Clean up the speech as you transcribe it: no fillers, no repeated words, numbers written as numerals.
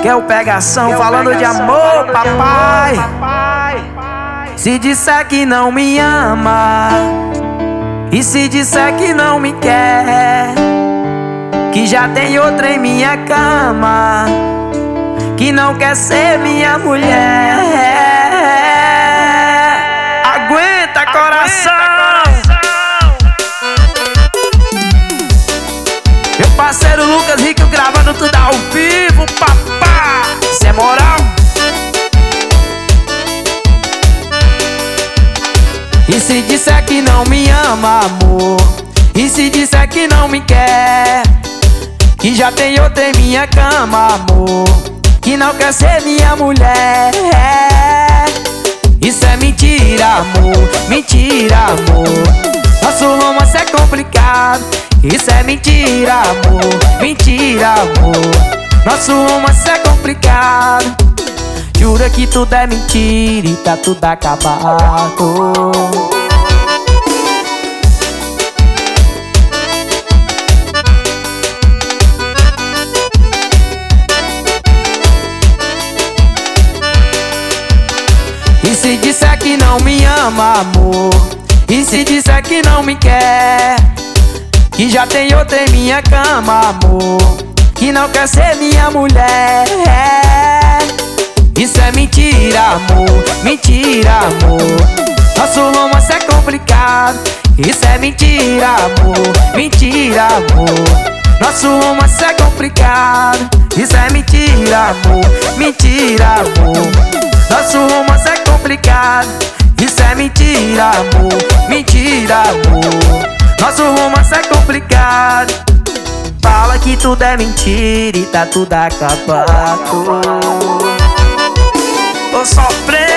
Que é o pegação falando de amor, papai. Se disser que não me ama, e se disser que não me quer, que já tem outra em minha cama, que não quer ser minha mulher. Aguenta, coração. Meu parceiro Lucas Rico gravando tudo ao vivo, papá. Isso é moral. E se disser que não me ama, amor, e se disser que não me quer, que já tem outra em minha cama, amor, que não quer ser minha mulher. Isso é mentira, amor, mentira, amor. Nosso romance é complicado. Isso é mentira, amor, mentira, amor. Nosso romance é complicado. Jura que tudo é mentira e tá tudo acabado. E se disser que não me ama, amor, e se disser que não me quer, que já tem outra em minha cama, amor, que não quer ser minha mulher. Isso é mentira, amor, mentira, amor. Nosso romance é complicado. Isso é mentira, amor, mentira, amor. Nosso romance é complicado. Isso é mentira, amor, mentira, amor. Nosso romance é complicado. Isso é mentira, amor, mentira, amor. Nosso romance é complicado. Fala que tudo é mentira e tá tudo acabado. Tô sofrendo.